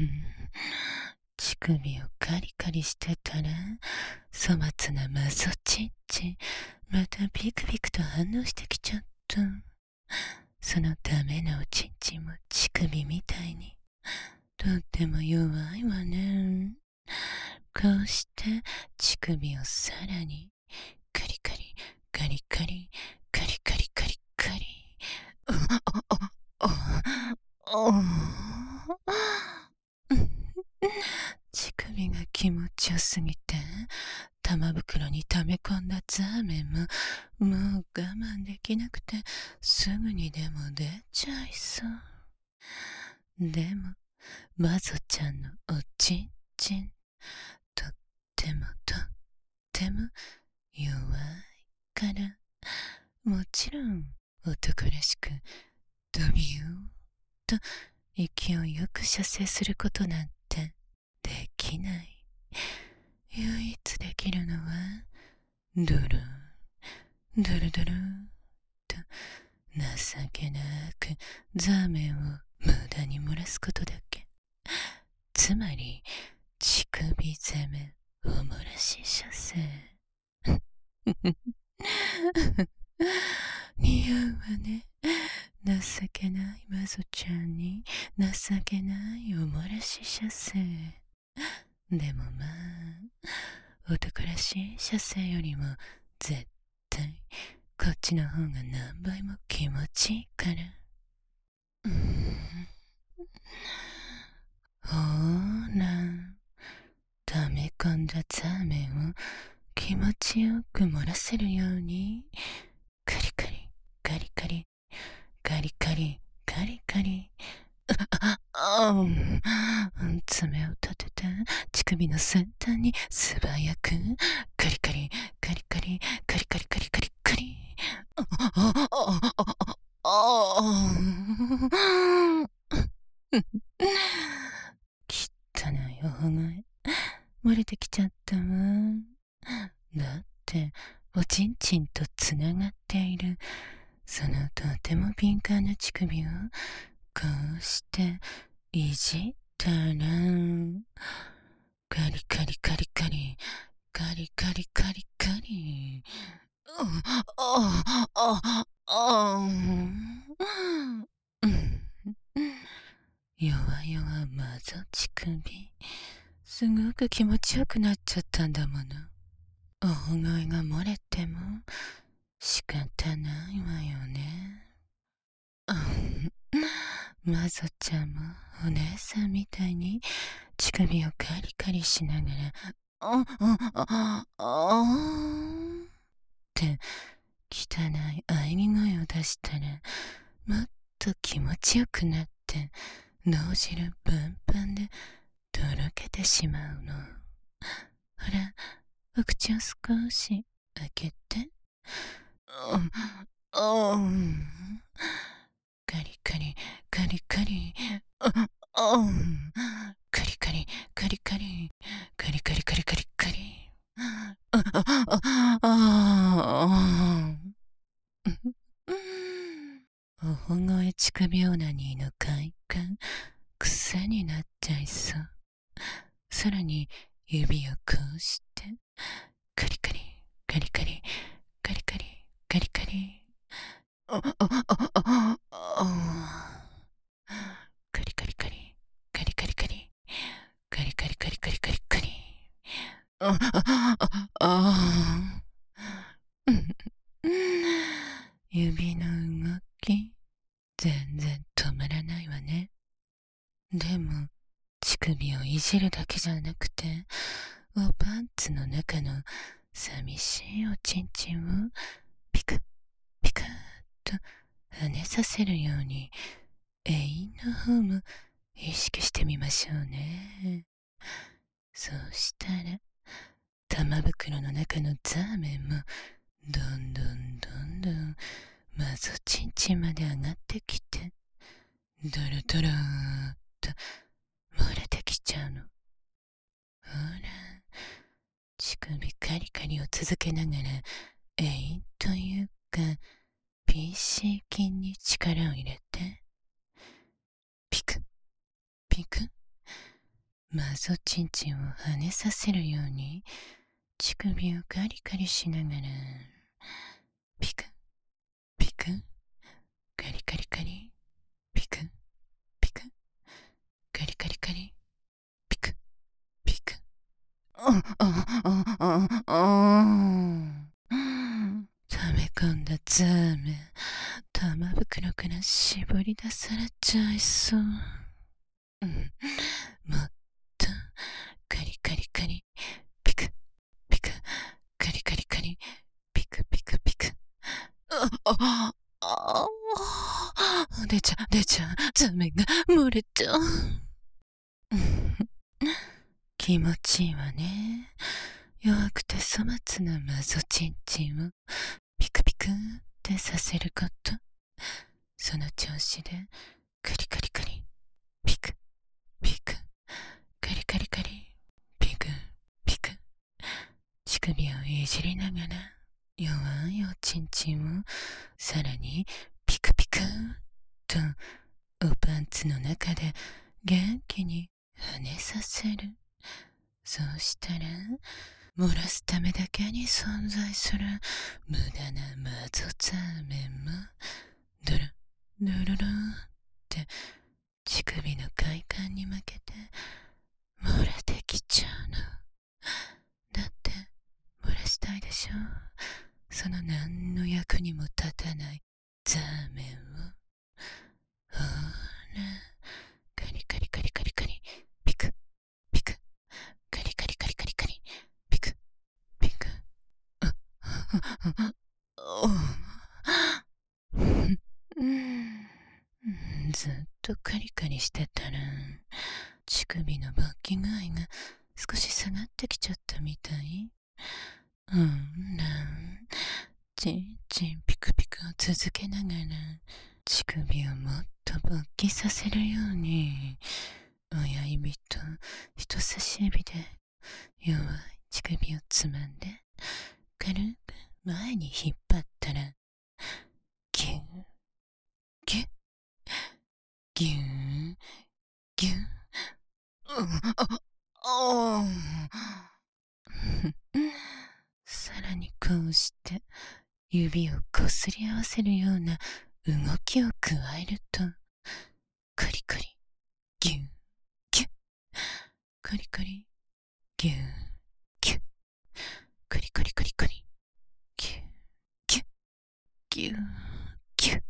乳首をカリカリしてたら、粗末なマソチンチ、またビクビクと反応してきちゃった。そのダメなおちんちんも乳首みたいに、とっても弱いわね。こうして乳首をさらにカリカリカリカリカリカリカリカリ、乳首が気持ちよすぎて、玉袋に溜め込んだザーメンももう我慢できなくて、すぐにでも出ちゃいそう。でもマゾちゃんのおちんちん、とってもとっても弱いから、もちろん男らしくドビューと勢いよく射精することなんてできない。唯一できるのはドロンドロドロンと情けなくザーメンを無駄に漏らすことだけ。つまり乳首攻めお漏らし射精。似合うわね。情けないマゾちゃんに情けないお漏らし射精。でもまあ、男らしい射精よりも絶対こっちの方が何倍も気持ちいいから。ほーら、溜め込んだザーメンを気持ちよく漏らせるように、カリカリカリカリカリカリカリカリ、爪を立てて乳首の先端に素早くカリカリカリカリカリカリカリカリカリ、きったない大声漏れてきちゃったわ。だっておちんちんとつながっているそのとても敏感な乳首をこうしていじったら、カリカリカリカリカリカリカリカリ、弱々まぞ乳首、すごく気持ちよくなっちゃったんだもの。大声が漏れても仕方ないわよね。マゾちゃんもお姉さんみたいに乳首をカリカリしながら、って汚い喘ぎ声を出したら、もっと気持ちよくなって脳汁パンパンでとろけてしまうの。ほら、お口を少し開けて。カリカリカリカリ、カリカリカリカリカリカリカリカリカリ、おほごえ乳首オナニーの快感、癖になっちゃいそう。さらに指をこうしてカリカリカリカリカリカリカリカリ、カリカリカリカリカリカリカリカリカリカリカリカリ、指の動き全然止まらないわね。でも乳首をいじるだけじゃなくて、おパンツの中の寂しいおちんちんをピクピクッと跳ねさせるように、永遠の方も意識してみましょうね。そうしたら玉袋の中のザーメンもどんどんどんどんマゾチンチンまで上がってきて、ドロドローっと漏れてきちゃうの。ほら、乳首カリカリを続けながら、永遠というか PC 筋に力を入れて、ピクピクマゾチンチンを跳ねさせるように乳首をカリカリしながらピクピクカリカリカリピクピクカリカリカリピクピク溜め込んだザーメン玉袋から絞り出されちゃいそう。もっとカリカリカリピクピクカリカリカリピクピクピク出ちゃうザーメンが漏れちゃう。気持ちいいわね。弱くて粗末なマゾチンチンをピクピクってさせること。その調子でカリカリカリピクピクカリカリカリピクピク乳首をいじりながら弱いおちんちんをさらにピクピクとおパンツの中で元気に跳ねさせる。そうしたら漏らすためだけに存在する無駄なマゾザーメンもドロドロロって乳首の快感に負けて漏れてきちゃうの。だって漏らしたいでしょ、その何の役にも立たないザーメンを。ほらカリカリカリカリカリピクピクカリカリカリカリカリピクピクずっとカリカリしてたら乳首の勃起具合が少し下がってきちゃったみたい。チンチンピクピクを続けながら乳首をもっと勃起させるように親指と人差し指で弱い乳首をつまんで軽く前に引っ張ったらギュッギュッギュッギュッさらにこうして指をこすり合わせるような動きを加えるとカリカリギュッギュッカリカリギュッギュッカリカリカリカリギュッギュッギュッギュッ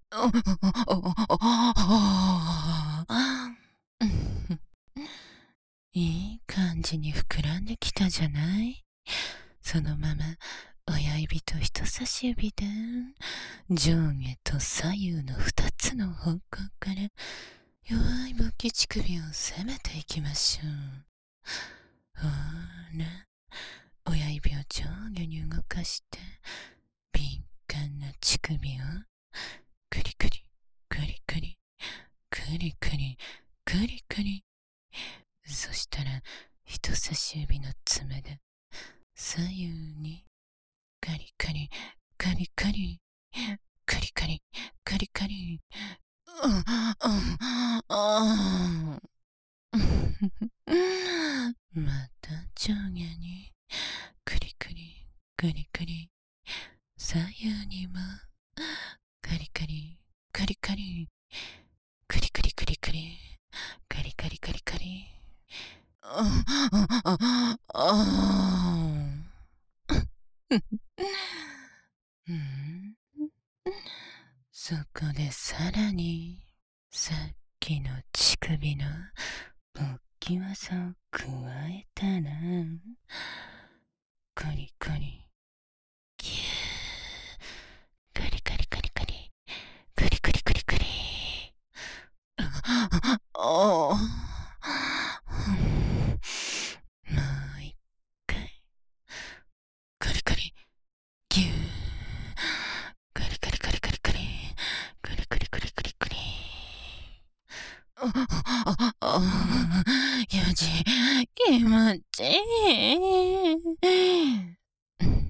いい感じに膨らんできたじゃない。そのまま親指と人差し指で上下と左右の2つの方向から弱い勃起乳首を攻めていきましょう。ほら親指を上下に動かして敏感な乳首をクリクリクリクリクリクリクリクリ。そしたら人差し指の爪で左右にカリカリカリカリカリカリカリカリまた上下にクリクリクリクリ左右にもカリカリカリカリクリクリクリクリカリカリカリカリそこでさらにさっきの乳首の勃起技を加えたらコリコリキューカリカリカリカリカリカリカリカリもう一回カリカリギューカリカリカリカリカリカリカリカリカリカリ気持ちいい。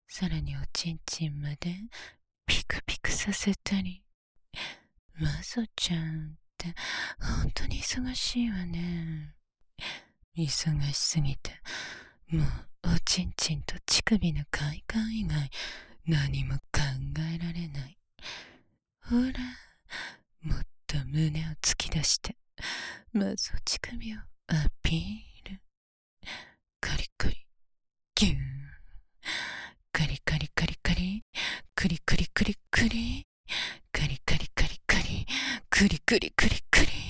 さらにおちんちんまでピクピクさせたり。マゾちゃんって本当に忙しいわね。忙しすぎて、もうおちんちんと乳首の快感以外何も考えられない。ほら、もっと胸を突き出して、まず乳首をアピール。カリカリ、ギューン。カリカリカリカリ、クリクリクリクリ、カリカリカリカリ、クリクリクリクリ。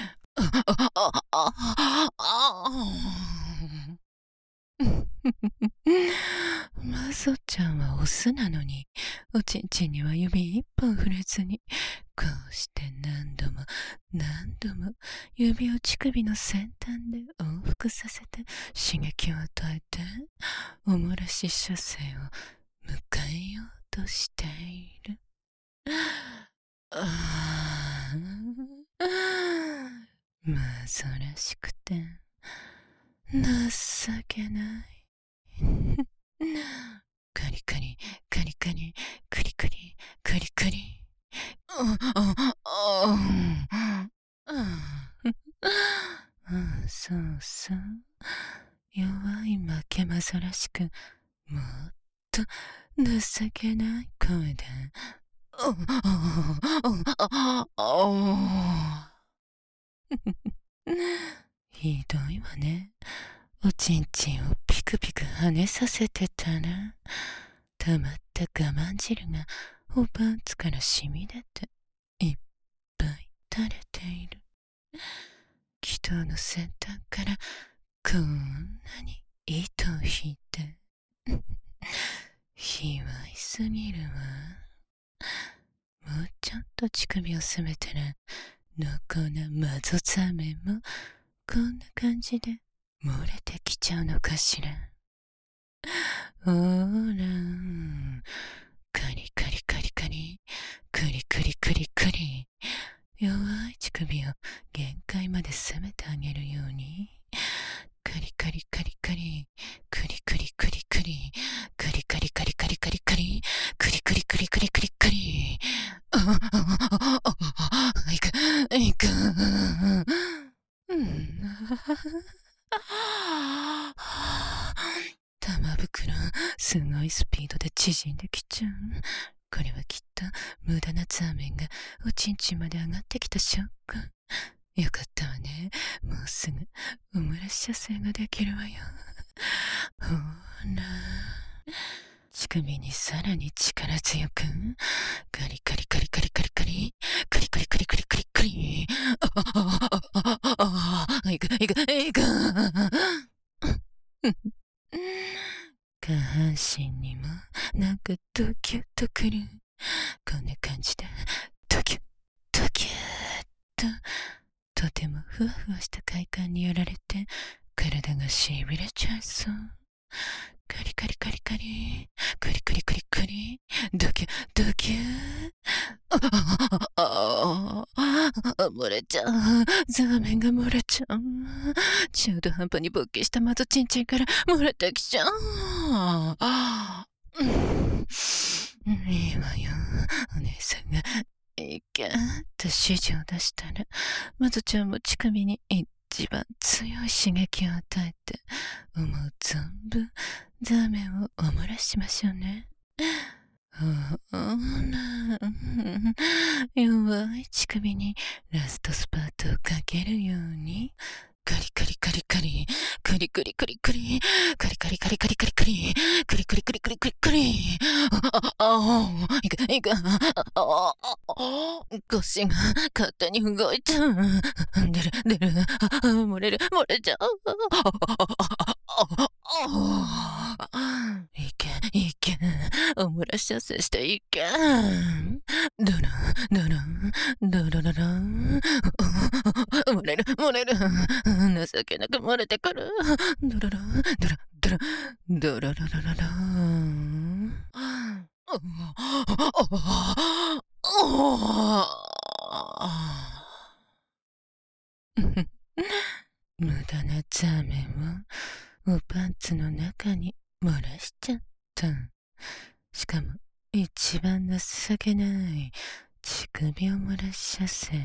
マゾちゃんはオスなのに、おちんちんには指一本触れずに、こうして何度も何度も指を乳首の先端で往復させて刺激を与えて、おもらし射精を迎えようとしている。まあ、そらしくて情けない。カリカリ、カリカリ、クリクリ、クリクリ。そうそう。弱い負けまぞらしく、もっと情けない声で。ひどいわね。おちんちんをピクピク跳ねさせてたら、溜まった我慢汁がおパンツから染み出ていっぱい垂れている。気筒の先端からこんなに糸を引いて卑猥すぎるわ。もうちょっと乳首を攻めたら濃厚なマゾザーメンもこんな感じで漏れてきちゃうのかしら。ほら、カリカリカリカリ、クリクリクリクリ。弱い乳首を限界まで攻めてあげるように。カリカリカリカリ、クリクリクリクリ、カリカリカリカリカリカリ、クリクリクリクリクリカリ。いく、いく。玉袋、すごいスピードで縮んできちゃう。これはきっと無駄なザーメンがおちんちんまで上がってきた証拠。よかったわね。もうすぐおもらし射精ができるわよ。ほら。乳首にさらに力強く、カリカリカリカリカリカリ、カリカリカリカリカリカリ。いくいくいく。下半身にもなんかドキュッとくる。こんな感じでドキュッドキュッと、とてもふわふわした快感にやられて体がしびれちゃいそう。カリカリカリカリ、カリカリカリカリ、ドキュドキュ。漏れちゃう。ザーメンが漏れちゃう。中途半端に勃起したマゾチンチンから漏れてきちゃう。いいわよ。お姉さんがいけと指示を出したら、マゾちゃんも乳首に一番強い刺激を与えて、思う存分ザーメンをお漏らししましょうね。ほら、弱い乳首にラストスパートをかけるように、カリカリカリカリ、カリカリカリカリ、カリカリカリカリカリカリ、カリカリカリカリカリカリ。いくいく、腰が勝手に動いた。出る出る、漏れる漏れちゃう。いけいけ、お漏らし射精していけ。ドロドロドロドロ、漏れる漏れる、情けなく漏れてくる。ドロロドロドロドロロロロロ。無駄なザーメンをおパンツの中に漏らしちゃった。 しかも、一番情けない乳首を漏らしゃせ。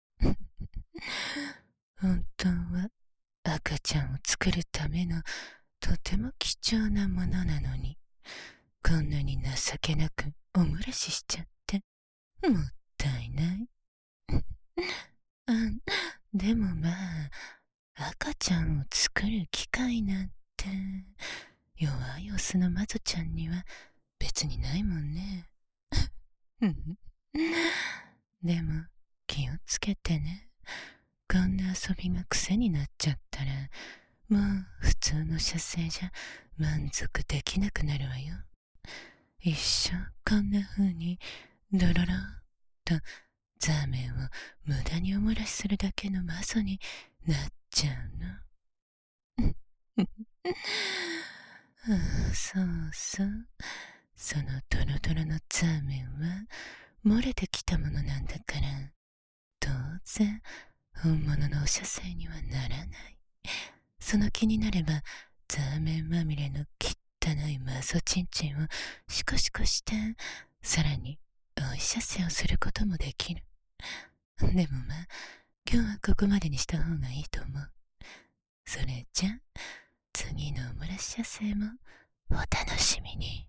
本当は赤ちゃんを作るためのとても貴重なものなのに、こんなに情けなくお漏らししちゃって、もったいない。でもまあ、赤ちゃんを作る機会なんて、弱いオスのマゾちゃんには別にないもんね。でも気をつけてね。こんな遊びが癖になっちゃったら、もう普通の射精じゃ満足できなくなるわよ。一生こんな風にドロローとザーメンを無駄にお漏らしするだけのマゾになっちゃうの。そうそう。そのドロドロのザーメンは漏れてきたものなんだから、当然本物のお射精にはならない。その気になればザーメンまみれの汚いマゾチンチンをシコシコして、さらにおい射精をすることもできる。でもまあ、今日はここまでにした方がいいと思う。それじゃ次のお漏らし射精もお楽しみに。